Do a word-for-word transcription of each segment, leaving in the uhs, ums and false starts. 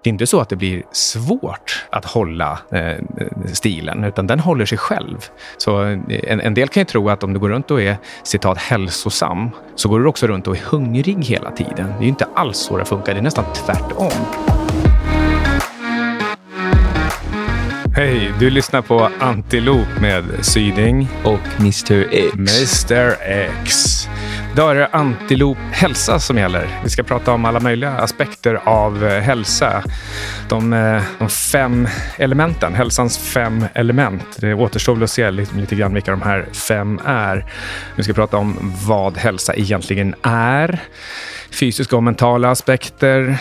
Det är inte så att det blir svårt att hålla eh, stilen, utan den håller sig själv. Så en, en del kan ju tro att om du går runt och är citat hälsosam, så går du också runt och är hungrig hela tiden. Det är ju inte alls så det funkar, det är nästan tvärtom. Hej, du lyssnar på Antilop med Syding och mister X. mister X. Då är det Antilop hälsa som gäller. Vi ska prata om alla möjliga aspekter av hälsa. De, de fem elementen, hälsans fem element. Det återstår väl att se lite, lite grann vilka de här fem är. Vi ska prata om vad hälsa egentligen är. Fysiska och mentala aspekter.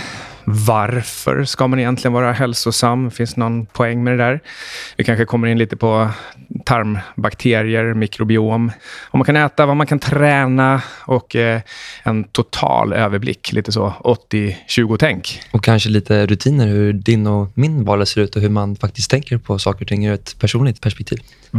Varför ska man egentligen vara hälsosam? Finns någon poäng med det där? Vi kanske kommer in lite på tarmbakterier, mikrobiom. Vad man kan äta, vad man kan träna och eh, en total överblick. Lite så åttio tjugo-tänk. Och kanske lite rutiner hur din och min vardag ser ut och hur man faktiskt tänker på saker och ting ur ett personligt perspektiv.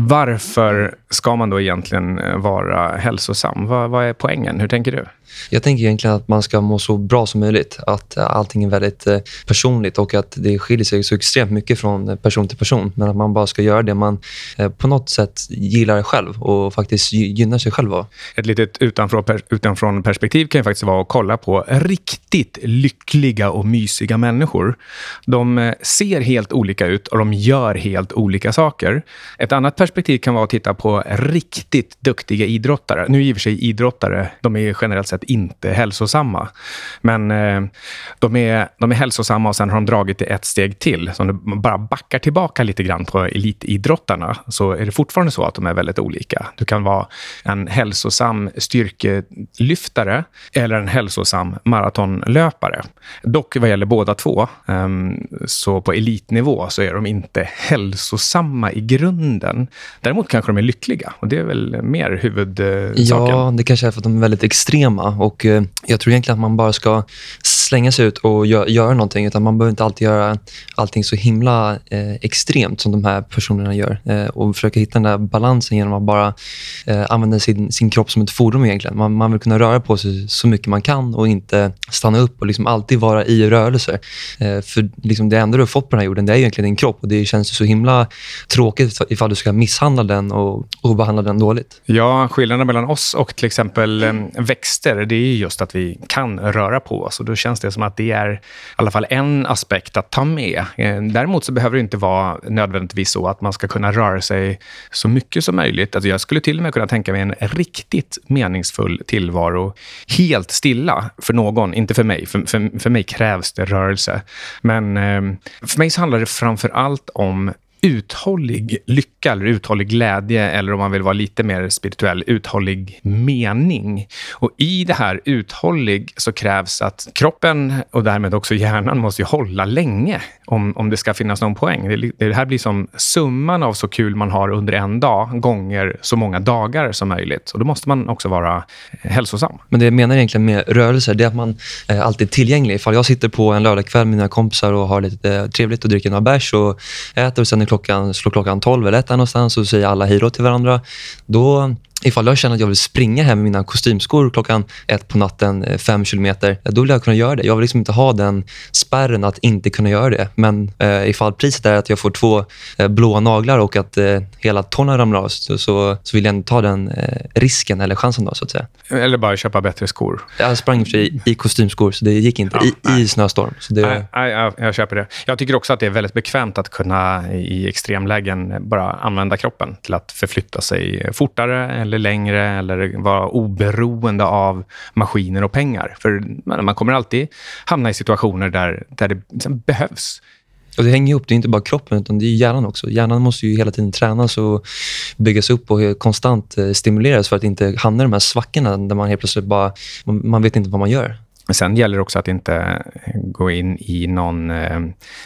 Varför ska man då egentligen vara hälsosam? Vad, vad är poängen? Hur tänker du? Jag tänker egentligen att man ska må så bra som möjligt. Att allting är väldigt eh, personligt och att det skiljer sig så extremt mycket från person till person. Men att man bara ska göra det man eh, på något sätt gillar själv och faktiskt gynnar sig själv av. Ett litet utanför, utanför perspektiv kan ju faktiskt vara att kolla på riktigt lyckliga och mysiga människor. De ser helt olika ut och de gör helt olika saker. Ett annat perspektiv kan vara att titta på riktigt duktiga idrottare. Nu i och för sig idrottare, de är generellt sett inte hälsosamma. Men eh, de, är, de är hälsosamma och sen har de dragit det ett steg till. Så om du bara backar tillbaka lite grann på elitidrottarna så är det fortfarande så att de är väldigt olika. Du kan vara en hälsosam styrkelyftare eller en hälsosam maratonlöpare. Dock vad gäller båda två eh, så på elitnivå så är de inte hälsosamma i grunden. Däremot kanske de är lyckliga och det är väl mer huvudsaken. Ja, det kanske är för att de är väldigt extrema. Och eh, jag tror egentligen att man bara ska slänga sig ut och gö- göra någonting. Utan man behöver inte alltid göra allting så himla eh, extremt som de här personerna gör. Eh, och försöka hitta den där balansen genom att bara eh, använda sin, sin kropp som ett fordon egentligen. Man, man vill kunna röra på sig så mycket man kan och inte stanna upp och liksom alltid vara i rörelse. Eh, för liksom det enda du har fått på den här jorden, det är egentligen din kropp. Och det känns så himla tråkigt ifall du ska misshandla den och, och behandla den dåligt. Ja, skillnaden mellan oss och till exempel eh, växter, det är just att vi kan röra på oss och då känns det som att det är i alla fall en aspekt att ta med. Däremot så behöver det inte vara nödvändigtvis så att man ska kunna röra sig så mycket som möjligt. Alltså jag skulle till och med kunna tänka mig en riktigt meningsfull tillvaro helt stilla för någon, inte för mig. För, för, för mig krävs det rörelse. Men för mig så handlar det framför allt om uthållig lycka eller uthållig glädje eller om man vill vara lite mer spirituell, uthållig mening. Och i det här uthållig så krävs att kroppen och därmed också hjärnan måste ju hålla länge om, om det ska finnas någon poäng. Det, det här blir som summan av så kul man har under en dag gånger så många dagar som möjligt. Och då måste man också vara hälsosam. Men det jag menar egentligen med rörelser, det är att man är alltid tillgänglig. Ifall jag sitter på en lördagkväll med mina kompisar och har lite trevligt och dricker några bärs och äter och sen är klockan, slår klockan tolv eller ett någonstans och säger alla hej då till varandra. Då, ifall jag känner att jag vill springa hem med mina kostymskor klockan ett på natten, fem kilometer, då vill jag kunna göra det. Jag vill liksom inte ha den spärren att inte kunna göra det. Men eh, ifall priset är att jag får två eh, blåa naglar och att eh, hela tårna ramlar av så, så, så vill jag inte ta den eh, risken eller chansen då, så att säga. Eller bara köpa bättre skor. Jag sprang i, i, i kostymskor så det gick inte ja, i, i snöstorm. Så det... nej, nej, jag, jag köper det. Jag tycker också att det är väldigt bekvämt att kunna i extremlägen bara använda kroppen till att förflytta sig fortare eller längre eller vara oberoende av maskiner och pengar. För man kommer alltid hamna i situationer där, där det liksom behövs. Och det hänger ihop, det är inte bara kroppen utan det är hjärnan också. Hjärnan måste ju hela tiden tränas och byggas upp och konstant stimuleras för att inte hamna i de här svackorna där man helt plötsligt bara, man vet inte vad man gör. Sen gäller det också att inte gå in i någon eh,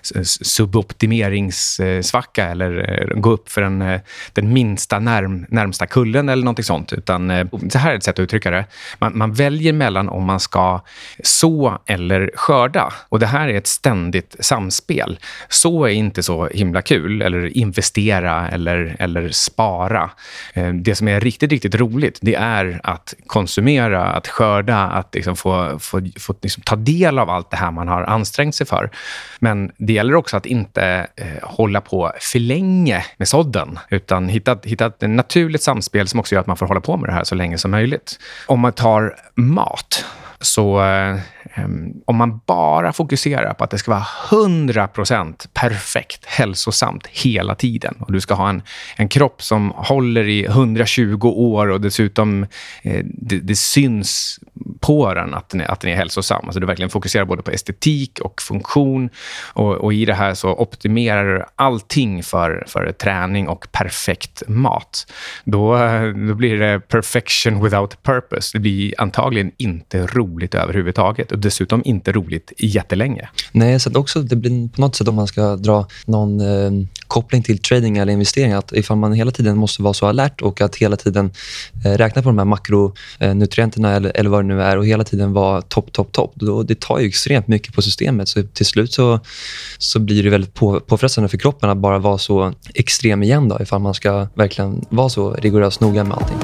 suboptimeringssvacka eller eh, gå upp för en, eh, den minsta närm, närmsta kullen eller någonting sånt. Utan eh, så här är ett sätt att uttrycka det. Man, man väljer mellan om man ska så eller skörda. Och det här är ett ständigt samspel. Så är inte så himla kul. Eller investera eller, eller spara. Eh, det som är riktigt, riktigt roligt det är att konsumera, att skörda, att liksom få, få fått liksom ta del av allt det här man har ansträngt sig för. Men det gäller också att inte eh, hålla på för länge med sådden, utan hitta, hitta ett naturligt samspel som också gör att man får hålla på med det här så länge som möjligt. Om man tar mat, så eh, om man bara fokuserar på att det ska vara hundra procent perfekt, hälsosamt hela tiden, och du ska ha en, en kropp som håller i hundratjugo år och dessutom eh, det, det syns på den att den är, att den är hälsosam. Alltså du verkligen fokuserar både på estetik och funktion, och, och i det här så optimerar du allting för, för träning och perfekt mat. Då, då blir det perfection without purpose. Det blir antagligen inte roligt överhuvudtaget, och dessutom inte roligt jättelänge. Nej, så att också det blir på något sätt, om man ska dra någon eh, koppling till trading eller investering, att ifall man hela tiden måste vara så alert och att hela tiden eh, räkna på de här makronutrienterna eller, eller vad det nu är, och hela tiden vara topp, topp, topp, då det tar ju extremt mycket på systemet, så till slut så, så blir det väldigt på, påfrestande för kroppen att bara vara så extrem igen då, ifall man ska verkligen vara så rigoröst noga med allting.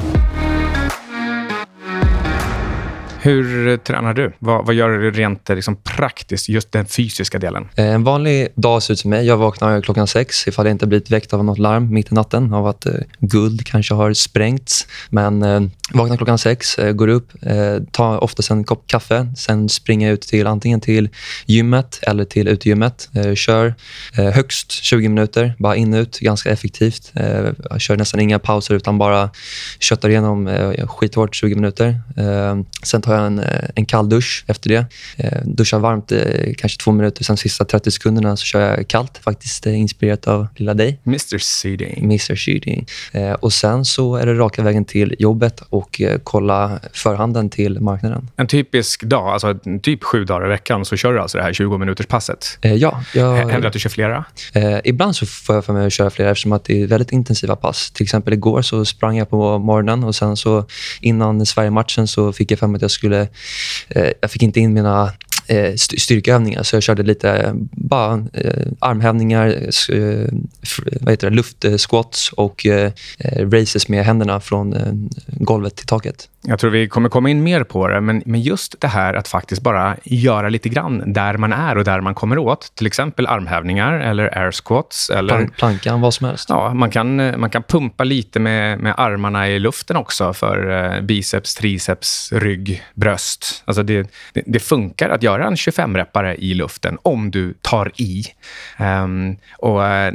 Hur tränar du? Vad, vad gör du rent liksom, praktiskt, just den fysiska delen? En vanlig dag ser ut som mig. Jag vaknar klockan sex ifall jag inte blivit väckt av något larm mitt i natten av att eh, guld kanske har sprängts. Men eh, vaknar klockan sex, eh, går upp, eh, tar oftast en kopp kaffe. Sen springer jag ut till antingen till gymmet eller till utegymmet. Eh, kör eh, högst tjugo minuter, bara in och ut, ganska effektivt. Eh, jag kör nästan inga pauser utan bara köttar igenom eh, skithårt tjugo minuter. Eh, sen tar jag En, en kall dusch efter det. Eh, duschar varmt eh, kanske två minuter. Sen sista trettio sekunderna så kör jag kallt. Faktiskt eh, inspirerat av lilla dig. mister Seeding. mister Seeding. Eh, och sen så är det raka vägen till jobbet och eh, kolla förhanden till marknaden. En typisk dag, alltså typ sju dagar i veckan, så kör du alltså det här tjugo minuters passet. Eh, ja. Jag, Händer det att du kör flera? Eh, ibland så får jag för mig att köra flera eftersom att det är väldigt intensiva pass. Till exempel igår så sprang jag på morgonen och sen så innan Sverige-matchen så fick jag för mig att jag skulle eh, jag fick inte in mina eh, styrkeövningar, så jag körde lite bara eh, armhävningar, eh, vad heter det, luftsquats och eh, races med händerna från eh, golvet till taket. Jag tror vi kommer komma in mer på det, men, men just det här att faktiskt bara göra lite grann där man är och där man kommer åt. Till exempel armhävningar eller air squats. Eller, Plank, plankan, vad som helst. Ja, man kan, man kan pumpa lite med, med armarna i luften också för eh, biceps, triceps, rygg, bröst. Alltså det, det, det funkar att göra en tjugofem-reppare i luften om du tar i. Um, och eh,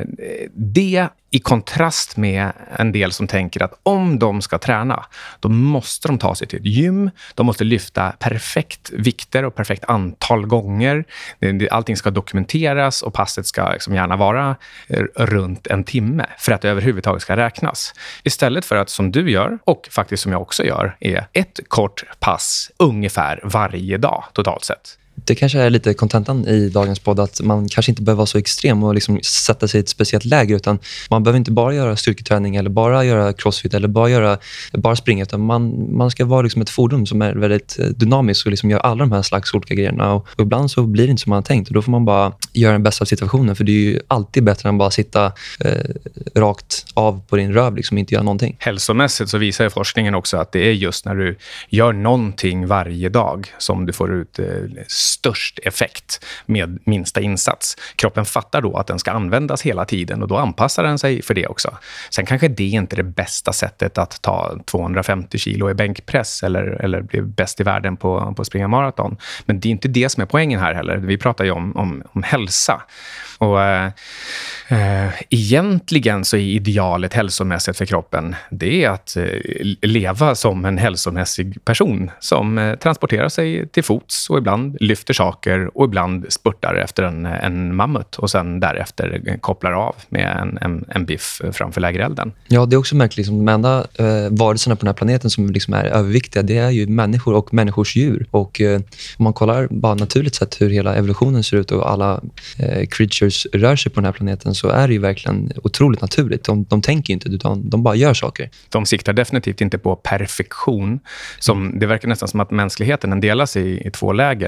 det i kontrast med en del som tänker att om de ska träna, då måste de ta sig till ett gym. De måste lyfta perfekt vikter och perfekt antal gånger. Allting ska dokumenteras och passet ska liksom gärna vara runt en timme för att det överhuvudtaget ska räknas. Istället för att, som du gör och faktiskt som jag också gör, är ett kort pass ungefär varje dag totalt sett. Det kanske är lite kontentan i dagens podd, att man kanske inte behöver vara så extrem och liksom sätta sig i ett speciellt läge, utan man behöver inte bara göra styrketräning eller bara göra crossfit eller bara, göra, bara springa, utan man, man ska vara liksom ett fordon som är väldigt dynamiskt och liksom gör alla de här slags olika grejerna, och, och ibland så blir det inte som man har tänkt, och då får man bara göra den bästa av situationen, för det är ju alltid bättre än bara sitta eh, rakt av på din röv, liksom inte göra någonting. Hälsomässigt så visar forskningen också att det är just när du gör någonting varje dag som du får ut eh, störst effekt med minsta insats. Kroppen fattar då att den ska användas hela tiden, och då anpassar den sig för det också. Sen kanske det inte är det bästa sättet att ta tvåhundrafemtio kilo i bänkpress eller, eller bli bäst i världen på, på att springa maraton. Men det är inte det som är poängen här heller. Vi pratar ju om, om, om hälsa. Och äh, äh, egentligen så är idealet hälsomässigt för kroppen, det är att äh, leva som en hälsomässig person som äh, transporterar sig till fots och ibland lyfter saker och ibland spurtar efter en, en mammut och sen därefter kopplar av med en, en, en biff framför lägerelden. Ja, det är också märkligt. Liksom, de enda äh, varelserna på den här planeten som liksom är överviktiga, det är ju människor och människors djur. Och äh, om man kollar bara naturligt sett hur hela evolutionen ser ut och alla äh, creatures rör sig på den här planeten, så är det ju verkligen otroligt naturligt. De, de tänker inte, utan de bara gör saker. De siktar definitivt inte på perfektion. Som, det verkar nästan som att mänskligheten den delas i, i två läger.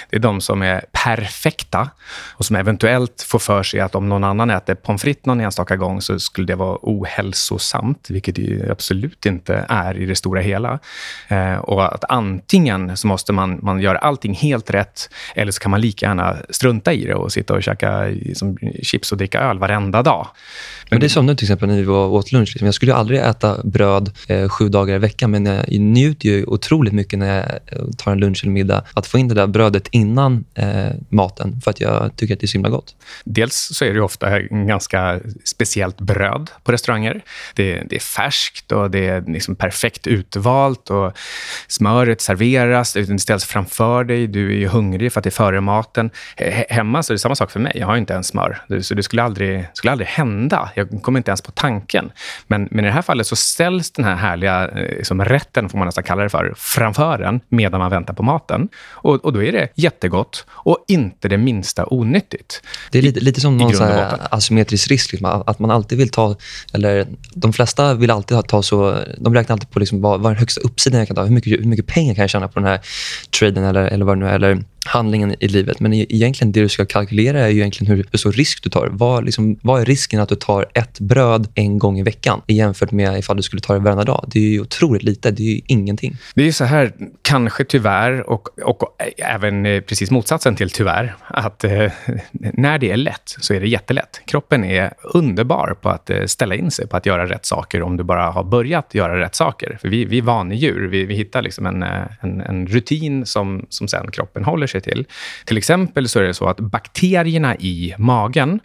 Det är de som är perfekta och som eventuellt får för sig att om någon annan äter pommes frites någon enstaka gång så skulle det vara ohälsosamt, vilket det ju absolut inte är i det stora hela. Eh, och att antingen så måste man, man göra allting helt rätt, eller så kan man lika gärna strunta i det och sitta och käka som chips och dricka öl varenda dag. Men, men det är som nu till exempel när vi var åt lunch. Liksom. Jag skulle ju aldrig äta bröd eh, sju dagar i veckan, men jag njuter ju otroligt mycket när jag tar en lunch eller middag att få in det där brödet innan eh, maten, för att jag tycker att det är så himla gott. Dels så är det ju ofta en ganska speciellt bröd på restauranger. Det, det är färskt och det är liksom perfekt utvalt och smöret serveras, det ställs framför dig, du är ju hungrig för att det är före maten. H- hemma så är det samma sak för mig, jag har ju inte ens smör, så det skulle aldrig, skulle aldrig hända. Jag kommer inte ens på tanken. Men, men i det här fallet så ställs den här härliga liksom rätten, får man nästan kalla det för, framför en medan man väntar på maten. Och, och då är det jättegott och inte det minsta onyttigt. Det är lite, lite som någon så här botten. asymmetrisk risk. Liksom, att man alltid vill ta, eller de flesta vill alltid ta så, de räknar alltid på liksom vad, vad den högsta uppsidan jag kan ta. Hur mycket, hur mycket pengar kan jag tjäna på den här traden eller, eller vad det nu är, eller handlingen i livet. Men egentligen det du ska kalkylera är ju egentligen hur, hur stor risk du tar. Vad, liksom, vad är risken att du tar ett bröd en gång i veckan jämfört med ifall du skulle ta det varje dag? Det är ju otroligt lite. Det är ju ingenting. Det är ju så här, kanske tyvärr och, och även precis motsatsen till tyvärr, att eh, när det är lätt så är det jättelätt. Kroppen är underbar på att eh, ställa in sig på att göra rätt saker om du bara har börjat göra rätt saker. För vi, vi är vanedjur. Vi, vi hittar liksom en, en, en rutin som, som sen kroppen håller sig till. Till exempel så är det så att bakterierna i magen,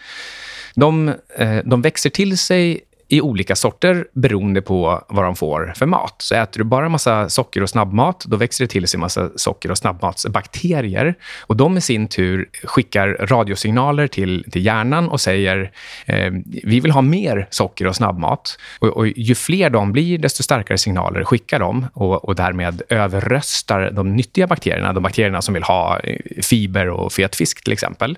de, eh, de växer till sig i olika sorter beroende på vad de får för mat. Så äter du bara massa socker och snabbmat, då växer det till sig massa socker- och snabbmatsbakterier. Och de i sin tur skickar radiosignaler till, till hjärnan och säger eh, vi vill ha mer socker och snabbmat. Och, och ju fler de blir, desto starkare signaler skickar de och, och därmed överröstar de nyttiga bakterierna, de bakterierna som vill ha fiber och fet fisk till exempel.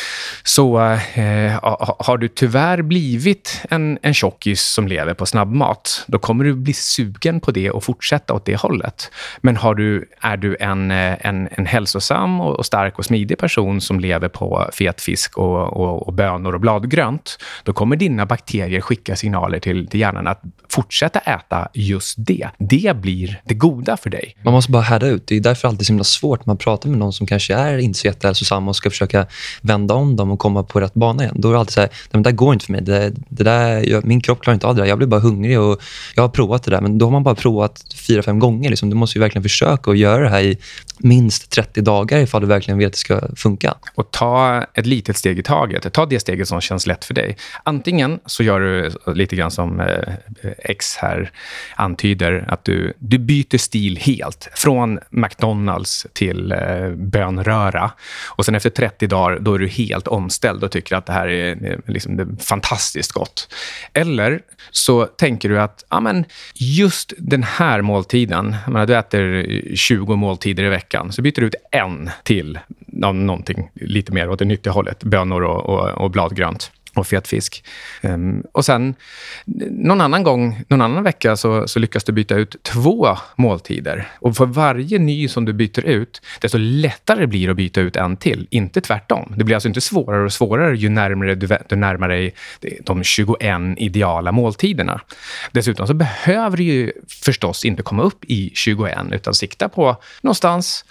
Så eh, har du tyvärr blivit en, en tjock som lever på snabbmat, då kommer du bli sugen på det och fortsätta åt det hållet. Men har du, är du en, en, en hälsosam och, och stark och smidig person som lever på fet fisk och, och, och bönor och bladgrönt, då kommer dina bakterier skicka signaler till, till hjärnan att fortsätta äta just det. Det blir det goda för dig. Man måste bara härda ut. Det är därför alltid så himla svårt när man pratar med någon som kanske är inte så jättehälsosam och ska försöka vända om dem och komma på rätt bana igen. Då är det alltid så här, det där går inte för mig. Det, det där, jag, min kropp klarar inte av det där. Jag blir bara hungrig och jag har provat det där. Men då har man bara provat fyra, fem gånger. Liksom. Du måste ju verkligen försöka att göra det här i minst trettio dagar ifall du verkligen vet att det ska funka. Och ta ett litet steg i taget. Ta det steget som känns lätt för dig. Antingen så gör du lite grann som eh, X här antyder, att du, du byter stil helt. Från McDonalds till eh, bönröra. Och sen efter trettio dagar, då är du helt omställd och tycker att det här är, liksom, det är fantastiskt gott. Eller så tänker du att ja, men just den här måltiden, jag menar, du äter tjugo måltider i veckan, så byter du ut en till någonting lite mer åt det nyttiga hållet, bönor och, och, och bladgrönt och fet fisk. Um, och sen någon annan gång, någon annan vecka så, så lyckas du byta ut två måltider. Och för varje ny som du byter ut, desto lättare blir det att byta ut en till. Inte tvärtom. Det blir alltså inte svårare och svårare ju närmare du, du närmar dig de tjugoen ideala måltiderna. Dessutom så behöver du ju förstås inte komma upp i tjugoen, utan sikta på någonstans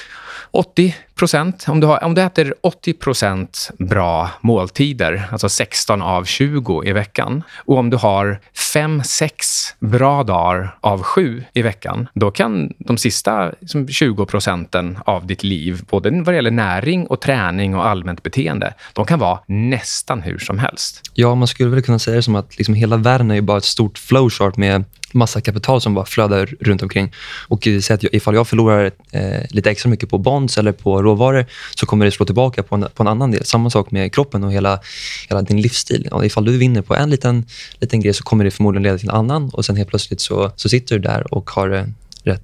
åttio procent. Om du, har, om du äter åttio procent bra måltider, alltså sexton av tjugo i veckan, och om du har fem sex bra dagar av sju i veckan, då kan de sista liksom, tjugo procenten av ditt liv, både vad det gäller näring och träning och allmänt beteende, de kan vara nästan hur som helst. Ja, man skulle väl kunna säga det som att liksom hela världen är ju bara ett stort flowchart med massa kapital som bara flödar runt omkring. Och så att ifall jag förlorar eh, lite extra mycket på bonds eller på råvaror, så kommer det slå tillbaka på en, på en annan del. Samma sak med kroppen och hela, hela din livsstil. Och ifall du vinner på en liten, liten grej, så kommer det förmodligen leda till en annan. Och sen helt plötsligt så, så sitter du där och har det rätt bra.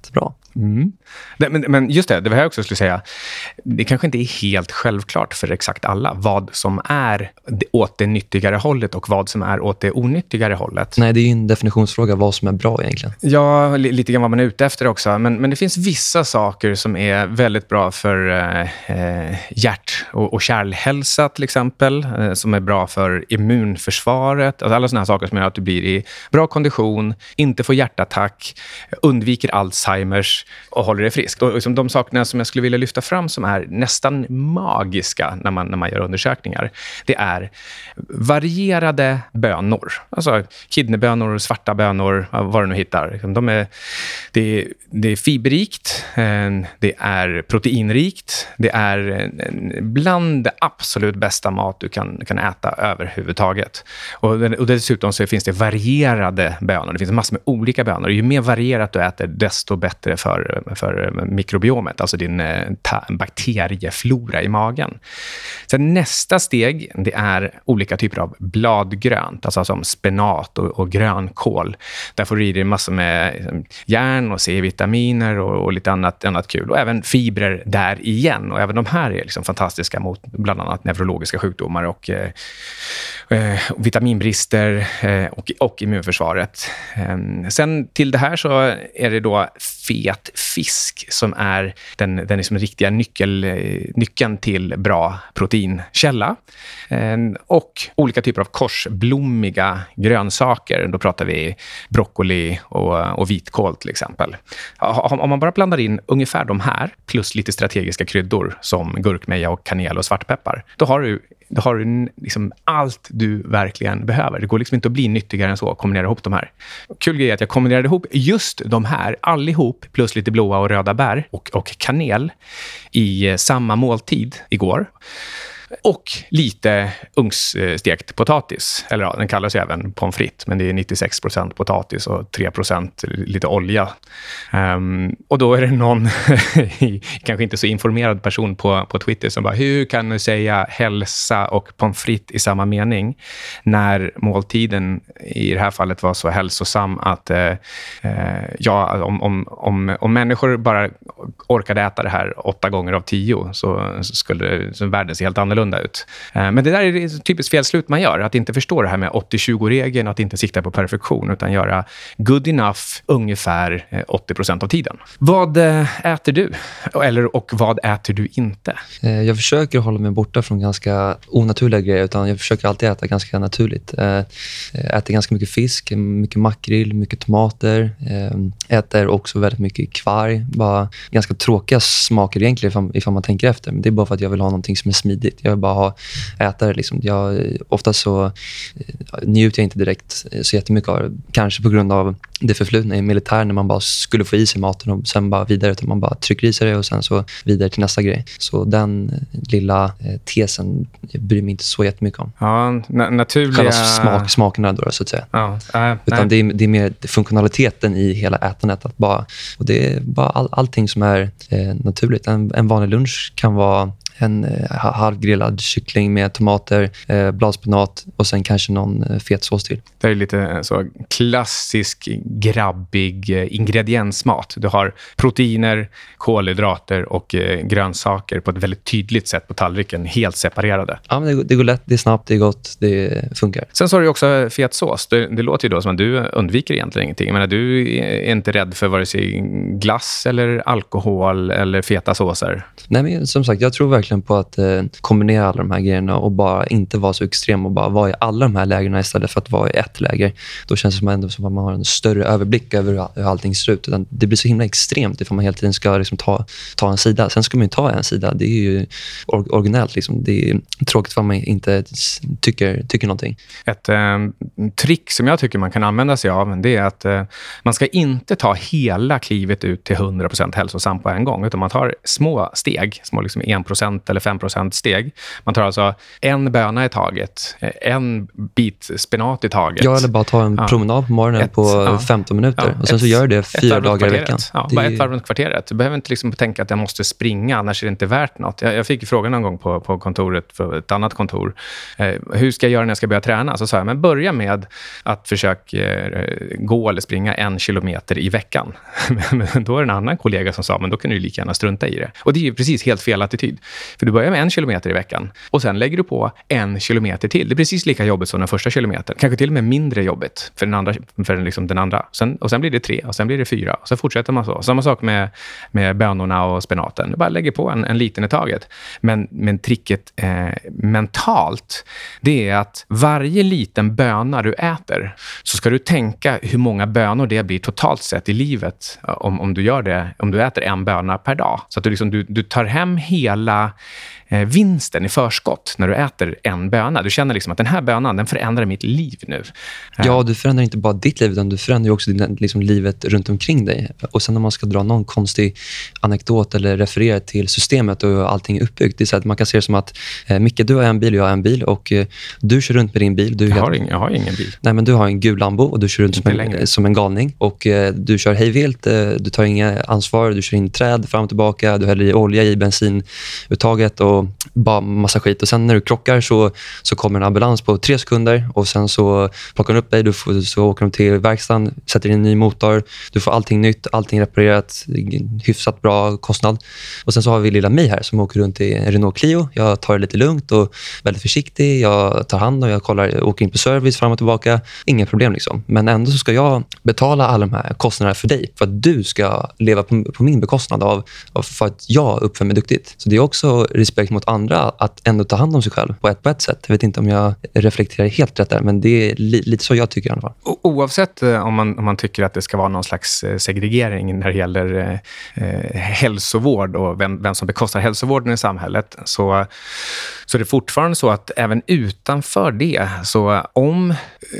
Mm. Det, men, men just det, det var jag också skulle säga. Det kanske inte är helt självklart för exakt alla vad som är åt det nyttigare hållet och vad som är åt det onyttigare hållet. Nej, det är ju en definitionsfråga vad som är bra egentligen. Ja, li- lite grann vad man är ute efter också. Men, men det finns vissa saker som är väldigt bra för eh, hjärt- och, och kärlhälsa till exempel. Eh, som är bra för immunförsvaret. Alltså alla sådana här saker som gör att du blir i bra kondition, inte får hjärtattack, undviker Alzheimers och håller dig frisk. Och liksom de sakerna som jag skulle vilja lyfta fram som är nästan magiska när man, när man gör undersökningar, det är varierade bönor. Alltså kidneybönor, svarta bönor, vad du nu hittar. De är, det, är, det är fiberrikt, det är proteinrikt, det är bland det absolut bästa mat du kan, kan äta överhuvudtaget. Och, och dessutom så finns det varierade bönor. Det finns massor med olika bönor. Ju mer varierat du äter, desto bättre för, för mikrobiomet, alltså din ta- bakterieflora i magen. Sen nästa steg, det är olika typer av bladgrönt, alltså som spenat och, och grönkål. Där får du i dig massor med liksom, järn och C-vitaminer och, och lite annat, annat kul. Och även fibrer där igen. Och även de här är liksom fantastiska mot bland annat neurologiska sjukdomar och eh, eh, vitaminbrister eh, och, och immunförsvaret. Eh, sen till det här så är det då fet fisk som är den, den liksom riktiga nyckel, nyckeln till bra proteinkälla. Eh, och olika typer av korsblommiga grönsaker. Då pratar vi broccoli och, och vitkål till exempel. Om man bara blandar in ungefär de här plus lite strategiska kryddor som gurkmeja och kanel och svartpeppar, då har du Då har du liksom allt du verkligen behöver. Det går liksom inte att bli nyttigare än så att kombinera ihop de här. Kul grej är att jag kombinerade ihop just de här allihop plus lite blåa och röda bär och, och kanel i samma måltid igår. Och lite ugnsstekt potatis. Eller ja, den kallas ju även pommes frites. Men det är nittiosex procent potatis och tre procent lite olja. Um, och då är det någon, kanske inte så informerad person på, på Twitter som bara, hur kan du säga hälsa och pommes frites i samma mening? När måltiden i det här fallet var så hälsosam att uh, ja, om, om, om, om människor bara orkade äta det här åtta gånger av tio så, så skulle så världen se helt annorlunda ut. Men det där är ett typiskt felslut man gör. Att inte förstå det här med åttio tjugo-regeln och att inte sikta på perfektion utan göra good enough ungefär åttio procent av tiden. Vad äter du? Eller och vad äter du inte? Jag försöker hålla mig borta från ganska onaturliga grejer utan jag försöker alltid äta ganska naturligt. Jag äter ganska mycket fisk, mycket makrill, mycket tomater. Jag äter också väldigt mycket kvarg. Bara ganska tråkiga smaker egentligen ifall, ifall man tänker efter. Men det är bara för att jag vill ha någonting som är smidigt. Jag vill bara ha, äta det. Liksom. Jag, ofta så njuter jag inte direkt så jättemycket av det. Kanske på grund av det förflutna i militären när man bara skulle få i sig maten och sen bara vidare utan man bara trycker i sig det och sen så vidare till nästa grej. Så den lilla eh, tesen jag bryr mig inte så jättemycket om. Ja, na- naturliga... Själva smak, smakerna då så att säga. Ja, äh, utan det är, det är mer funktionaliteten i hela ätandet. Att bara, och det är bara all, allting som är eh, naturligt. En, en vanlig lunch kan vara en eh, halvgrillad kyckling med tomater, eh, bladspenat och sen kanske någon eh, fet sås till. Det är lite så klassisk grabbig eh, ingrediensmat. Du har proteiner, kolhydrater och eh, grönsaker på ett väldigt tydligt sätt på tallriken, helt separerade. Ja, men det, det går lätt, det är snabbt, det är gott, det funkar. Sen så har du också fet sås. Det, det låter ju då som att du undviker egentligen ingenting. Jag menar, du är inte rädd för vare sig glass eller alkohol eller feta såser. Nej, men som sagt, jag tror verkligen på att eh, kombinera alla de här grejerna och bara inte vara så extrem och bara vara i alla de här lägena istället för att vara i ett läger. Då känns det som ändå som att man har en större överblick över hur allting ser ut. Det blir så himla extremt ifall man hela tiden ska liksom ta, ta en sida. Sen ska man ju ta en sida. Det är ju or- originellt. Liksom. Det är tråkigt för man inte tycker, tycker någonting. Ett eh, trick som jag tycker man kan använda sig av, det är att eh, man ska inte ta hela klivet ut till hundra procent hälsosam på en gång, utan man tar små steg, små liksom en procent procent eller fem procent steg. Man tar alltså en böna i taget, en bit spenat i taget. Ja, eller bara ta en ja. promenad på morgonen ett, på ja. femton minuter. Ja, och sen ett, så gör du det fyra dagar i veckan. Ja, det... bara ett varv runt kvarteret. Du behöver inte liksom tänka att jag måste springa, annars är det inte värt något. Jag, jag fick frågan någon gång på, på kontoret, för ett annat kontor. Eh, hur ska jag göra när jag ska börja träna? Så sa jag, men börja med att försöka eh, gå eller springa en kilometer i veckan. Men då är det en annan kollega som sa, men då kan du lika gärna strunta i det. Och det är ju precis helt fel attityd. För du börjar med en kilometer i veckan och sen lägger du på en kilometer till. Det är precis lika jobbigt som den första kilometern. Kanske till och med mindre jobbigt för den andra. För liksom den andra. Sen, och sen blir det tre och sen blir det fyra. Och så fortsätter man så. Samma sak med, med bönorna och spenaten. Du bara lägger på en, en liten i taget. Men, men tricket eh, mentalt, det är att varje liten böna du äter, så ska du tänka hur många bönor det blir totalt sett i livet om, om du gör det, om du äter en böna per dag. Så att du, liksom, du, du tar hem hela eh, vinsten i förskott när du äter en böna. Du känner liksom att den här bönan, den förändrar mitt liv nu. Ja, du förändrar inte bara ditt liv, utan du förändrar också din, liksom, livet runt omkring dig. Och sen när man ska dra någon konstig anekdot eller referera till systemet och allting är uppbyggt, det är så att man kan se det som att eh, Micke, du har en bil och jag har en bil och eh, du kör runt med din bil. Du jag, helt... har ingen, jag har ingen bil. Nej, men du har en gul Lambo och du kör runt som en, som en galning och eh, du kör hejvilt, eh, du tar inga ansvar, du kör in träd fram och tillbaka, du häller i olja i bensinuttaget och bara massa skit. Och sen när du krockar så, så kommer en ambulans på tre sekunder och sen så plockar de upp dig, du får, så åker de till verkstaden, sätter in en ny motor, du får allting nytt, allting reparerat, hyfsat bra kostnad. Och sen så har vi lilla mig här som åker runt i en Renault Clio. Jag tar det lite lugnt och väldigt försiktig, jag tar hand och jag kollar, jag åker in på service fram och tillbaka, inga problem liksom. Men ändå så ska jag betala alla de här kostnaderna för dig, för att du ska leva på, på min bekostnad av, av för att jag uppför mig duktigt. Så det är också respekt mot andra att ändå ta hand om sig själv på ett, på ett sätt. Jag vet inte om jag reflekterar helt rätt där, men det är li, lite så jag tycker i alla fall. O- oavsett eh, om, man, om man tycker att det ska vara någon slags eh, segregering när det gäller eh, hälsovård och vem, vem som bekostar hälsovården i samhället, så, så är det fortfarande så att även utanför det, så om eh,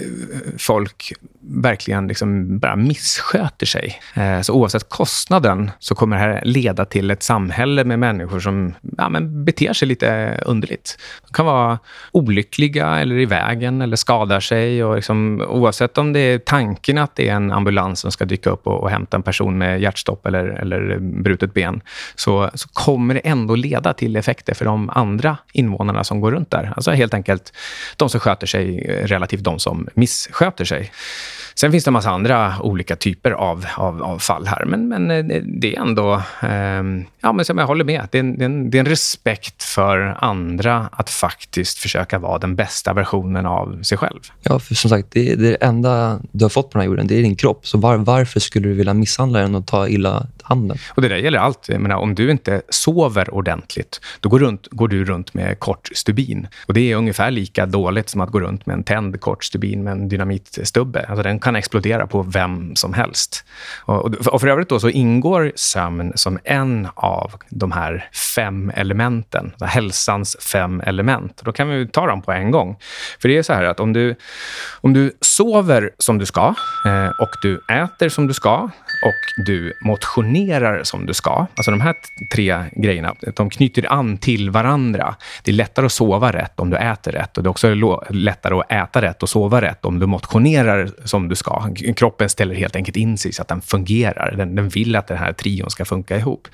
folk verkligen liksom bara missköter sig, eh, så oavsett kostnaden, så kommer det här leda till ett samhälle med människor som ja, men beter sig lite underligt. De kan vara olyckliga eller i vägen eller skadar sig, och liksom, oavsett om det är tanken att det är en ambulans som ska dyka upp och, och hämta en person med hjärtstopp eller, eller brutet ben, så, så kommer det ändå leda till effekter för de andra invånarna som går runt där. Alltså helt enkelt de som sköter sig relativt de som missköter sig. Sen finns det en massa andra olika typer av, av, av fall här. Men, men det är ändå... Eh, ja, men som jag håller med. Det är, en, det, är en, det är en respekt för andra att faktiskt försöka vara den bästa versionen av sig själv. Ja, för som sagt, det, det enda du har fått på den här jorden, det är din kropp. Så var, varför skulle du vilja misshandla den och ta illa handen? Och det där gäller allt. Jag menar, om du inte sover ordentligt, då går, runt, går du runt med kort stubin. Och det är ungefär lika dåligt som att gå runt med en tänd kort stubin med en dynamitstubbe. Alltså den kan explodera på vem som helst. Och, och för övrigt då så ingår sömn som en av de här fem elementen. Hälsans fem element. Då kan vi ta dem på en gång. För det är så här att om du, om du sover som du ska eh, och du äter som du ska och du motionerar som du ska. Alltså de här tre grejerna, de knyter an till varandra. Det är lättare att sova rätt om du äter rätt. Och det är också lättare att äta rätt och sova rätt om du motionerar som du ska. Kroppen ställer helt enkelt in sig så att den fungerar. Den, den vill att den här trion ska funka ihop.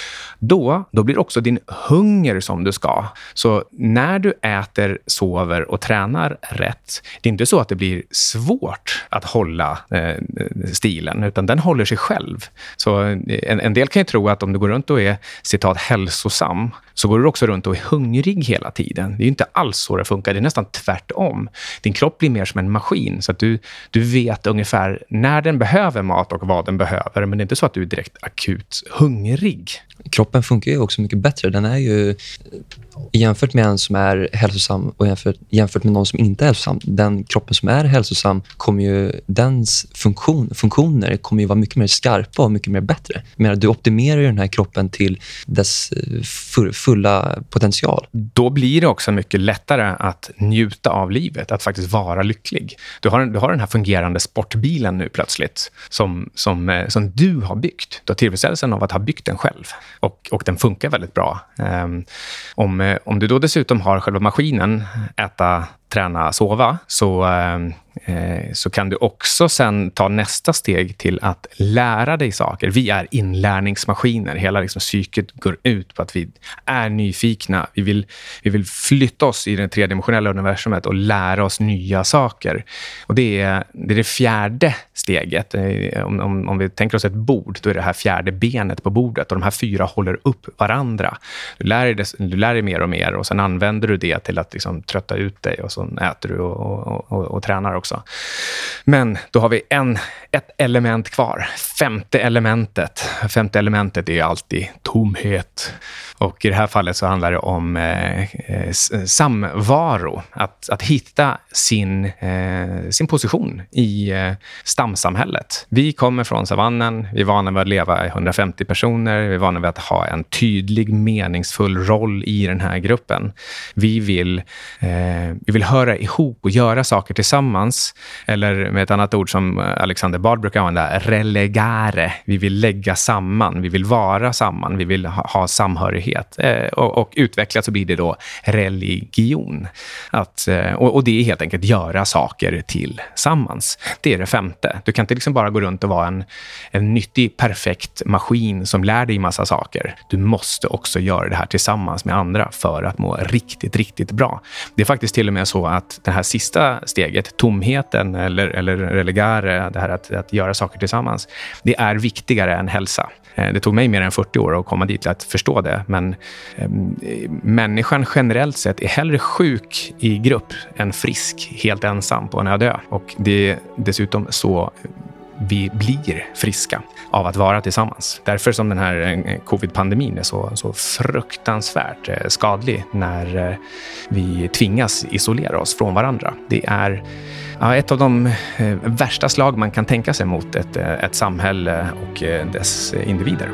Då, då blir också din hunger som du ska. Så när du äter, sover och tränar rätt, det är inte så att det blir svårt att hålla eh, stilen, utan den håller sig själv. Så en, en del kan ju tro att om du går runt och är citat hälsosam, så går du också runt och är hungrig hela tiden. Det är ju inte alls så det funkar, det är nästan tvärtom. Din kropp blir mer som en maskin, så att du, du vet ungefär när den behöver mat och vad den behöver, men det är inte så att du är direkt akut hungrig. Kroppen funkar ju också mycket bättre. Den är ju jämfört med en som är hälsosam och jämfört, jämfört med någon som inte är hälsosam. Den kroppen som är hälsosam kommer ju, dens funktion, funktioner kommer ju vara mycket mer skarpa och mycket mer bättre. Men du optimerar ju den här kroppen till dess för, fulla potential. Då blir det också mycket lättare att njuta av livet, att faktiskt vara lycklig. Du har, du har den här fungerande sportbilen nu plötsligt som, som, som du har byggt. Du har tillfredsställelsen av att ha byggt den själv och, och den funkar väldigt bra. Um, om, om du då dessutom har själva maskinen, äta, träna, sova, så, eh, så kan du också sen ta nästa steg till att lära dig saker. Vi är inlärningsmaskiner. Hela liksom, psyket går ut på att vi är nyfikna. Vi vill, vi vill flytta oss i det tredimensionella universumet och lära oss nya saker. Och det är det, är det fjärde steget. Om, om, om vi tänker oss ett bord, då är det här fjärde benet på bordet. Och de här fyra håller upp varandra. Du lär dig, du lär dig mer och mer och sen använder du det till att liksom, trötta ut dig och så äter du och, och, och, och tränar också. Men då har vi en, ett element kvar. Femte elementet. Femte elementet är alltid tomhet. Och i det här fallet så handlar det om eh, samvaro. Att, att hitta sin, eh, sin position i eh, stamsamhället. Vi kommer från savannen. Vi är vana vid att leva i hundrafemtio personer. Vi är vana vid att ha en tydlig, meningsfull roll i den här gruppen. Vi vill, eh, vi vill höra ihop och göra saker tillsammans. Eller med ett annat ord som Alexander Bard brukar använda, relegare. Vi vill lägga samman. Vi vill vara samman. Vi vill ha, ha samhörighet. Eh, och, och utvecklat så blir det då religion. Att, eh, och, och det är helt enkelt göra saker tillsammans. Det är det femte. Du kan inte liksom bara gå runt och vara en, en nyttig, perfekt maskin som lär dig massa saker. Du måste också göra det här tillsammans med andra för att må riktigt, riktigt bra. Det är faktiskt till och med så att det här sista steget, tomheten eller, eller relegare, det här att, att göra saker tillsammans, det är viktigare än hälsa. Det tog mig mer än fyrtio år att komma dit till att förstå det. Men eh, människan generellt sett är hellre sjuk i grupp än frisk, helt ensam på en öde ö. Och det är dessutom så vi blir friska av att vara tillsammans. Därför som den här covid-pandemin är så, så fruktansvärt eh, skadlig när eh, vi tvingas isolera oss från varandra. Det är ja, ett av de eh, värsta slag man kan tänka sig mot ett, ett samhälle och eh, dess individer.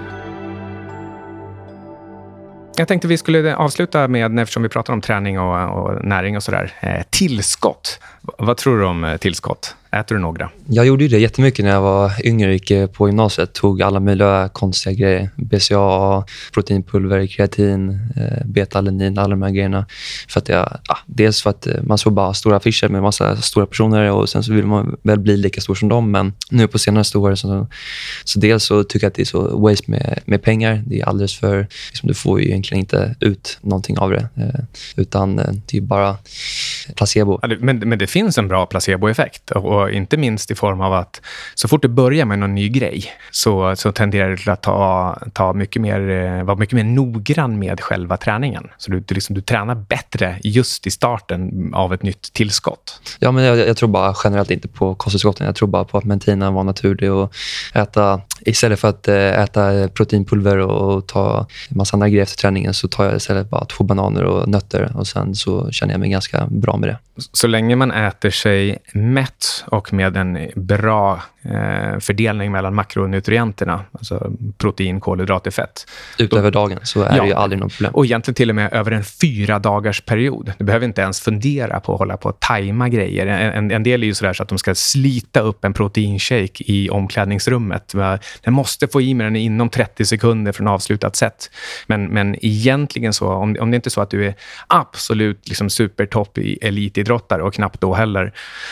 Jag tänkte vi skulle avsluta med, eftersom vi pratar om träning och, och näring och sådär, eh, tillskott. Vad tror du om tillskott? Äter du några? Jag gjorde ju det jättemycket när jag var yngre, gick på gymnasiet. Tog alla möjliga konstiga grejer. B C A A, proteinpulver, kreatin, beta-alanin, alla de här grejerna. För att jag, ja, dels för att man såg bara stora affischer med massa stora personer och sen så vill man väl bli lika stor som dem. Men nu på senaste år så, så dels så tycker jag att det är så waste med, med pengar. Det är alldeles för, liksom, du får ju egentligen inte ut någonting av det. Utan det är bara placebo. Ja, men, men det finns en bra placeboeffekt och, och inte minst i form av att så fort du börjar med någon ny grej så, så tenderar du till att ta, ta mycket mer, vara mycket mer noggrann med själva träningen. Så du, du, liksom, du tränar bättre just i starten av ett nytt tillskott. Ja, men jag, jag tror bara generellt inte på kosttillskotten. Jag tror bara på att mentina var naturlig och äta, istället för att äta proteinpulver och ta en massa andra grejer efter träningen så tar jag istället bara två bananer och nötter och sen så känner jag mig ganska bra med det. Så länge man äter sig mätt och med en bra eh, fördelning mellan makronutrienterna, alltså protein, kolhydrater, fett. Utöver då, dagen så är ja, det ju aldrig något problem. Och egentligen till och med över en fyra dagars period. Du behöver inte ens fundera på att hålla på att tajma grejer. En, en, en del är ju sådär så att de ska slita upp en proteinshake i omklädningsrummet. Den måste få i med den inom trettio sekunder från avslutat sätt. Men, men egentligen så, om, om det inte är så att du är absolut liksom supertopp i elitidrottare och knappt då heller,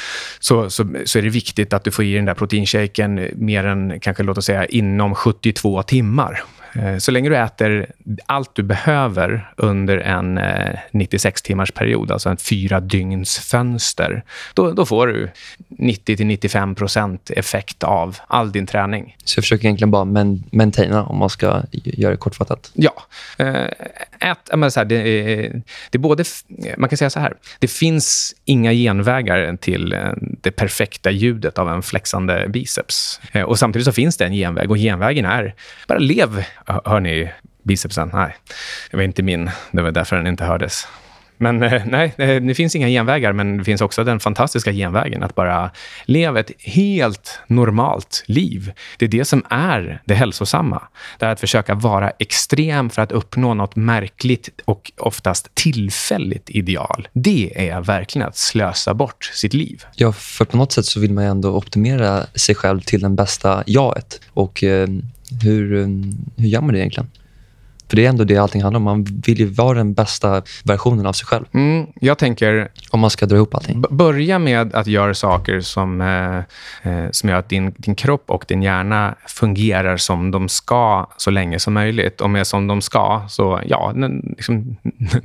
så, så, så är det viktigt att du får i den där proteinshaken mer än kanske låt oss säga inom sjuttiotvå timmar. Så länge du äter allt du behöver under en nittiosex timmars period, alltså en fyra dygns fönster, då, då får du nittio till nittiofem procent effekt av all din träning. Så jag försöker egentligen bara men, maintaina om man ska göra det kortfattat. Ja. Ät, men så här, det, är, det är både, man kan säga så här, det finns inga genvägar till det perfekta ljudet av en flexande biceps. Och samtidigt så finns det en genväg, och genvägen är bara lev. Hör ni bicepsen? Nej, det var inte min. Det var därför den inte hördes. Men nej, det finns inga genvägar, men det finns också den fantastiska genvägen att bara leva ett helt normalt liv. Det är det som är det hälsosamma. Det är att försöka vara extrem för att uppnå något märkligt och oftast tillfälligt ideal. Det är verkligen att slösa bort sitt liv. Ja, för på något sätt så vill man ju ändå optimera sig själv till den bästa jaget. Och eh, hur, hur gör man det egentligen? För det är ändå det allting handlar om. Man vill ju vara den bästa versionen av sig själv. Mm, jag tänker... Om man ska dra ihop allting. B- börja med att göra saker som, eh, eh, som gör att din, din kropp och din hjärna fungerar som de ska så länge som möjligt. Och med som de ska, så ja, en liksom,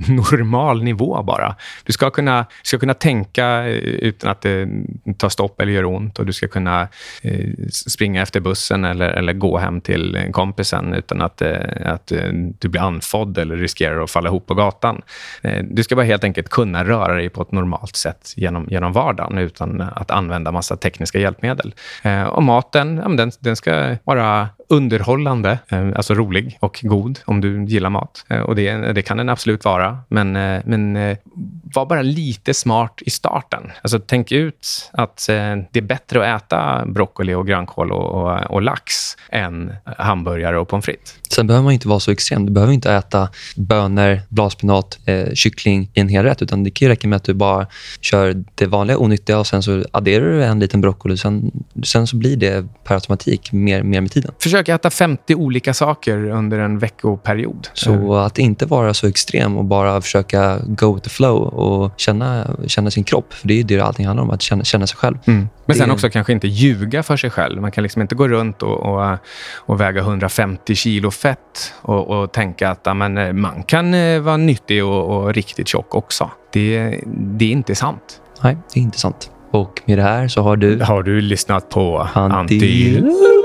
normal nivå bara. Du ska kunna, ska kunna tänka utan att det tar stopp eller gör ont. Och du ska kunna eh, springa efter bussen eller, eller gå hem till kompisen utan att, eh, att du blir andfådd eller riskerar att falla ihop på gatan. Du ska bara helt enkelt kunna röra dig på ett normalt sätt genom, genom vardagen utan att använda massa tekniska hjälpmedel. Och maten, ja, den, den ska vara underhållande, alltså rolig och god om du gillar mat. Och det, det kan den absolut vara. Men, men var bara lite smart i starten. Alltså tänk ut att det är bättre att äta broccoli och grönkål och, och, och lax än hamburgare och pommes frites. Sen behöver man inte vara så extrem. Du behöver inte äta bönor, bladspinat, eh, kyckling i en hel rätt. Utan det kan ju räcka med att du bara kör det vanliga onyttiga och sen så adderar du en liten broccoli. Sen, sen så blir det per automatik mer, mer med tiden. Försök äta femtio olika saker under en veckoperiod. Så mm. att inte vara så extrem och bara försöka go with the flow och känna, känna sin kropp. För det är ju det allting handlar om, att känna, känna sig själv. Mm. Men sen det... också kanske inte ljuga för sig själv. Man kan liksom inte gå runt och, och, och väga hundrafemtio kilo fett och, och tänka att ja, men, man kan vara nyttig och, och riktigt tjock också. Det, det är inte sant. Nej, det är inte sant. Och med det här så har du... Har du lyssnat på Anti... Anti...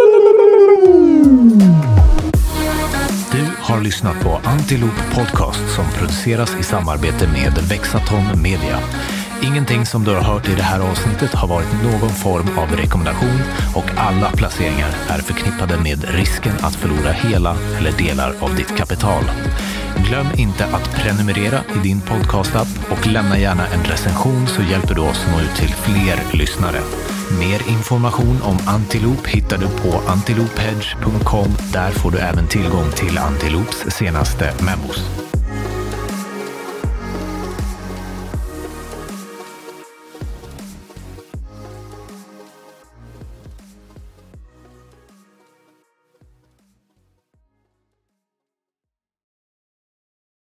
Du har lyssnat på Antiloop Podcast som produceras i samarbete med Vexaton Media. Ingenting som du har hört i det här avsnittet har varit någon form av rekommendation och alla placeringar är förknippade med risken att förlora hela eller delar av ditt kapital. Glöm inte att prenumerera i din podcastapp och lämna gärna en recension så hjälper du oss nå ut till fler lyssnare. Mer information om Antiloop hittar du på antiloop hedge punkt com. Där får du även tillgång till Antiloops senaste memos.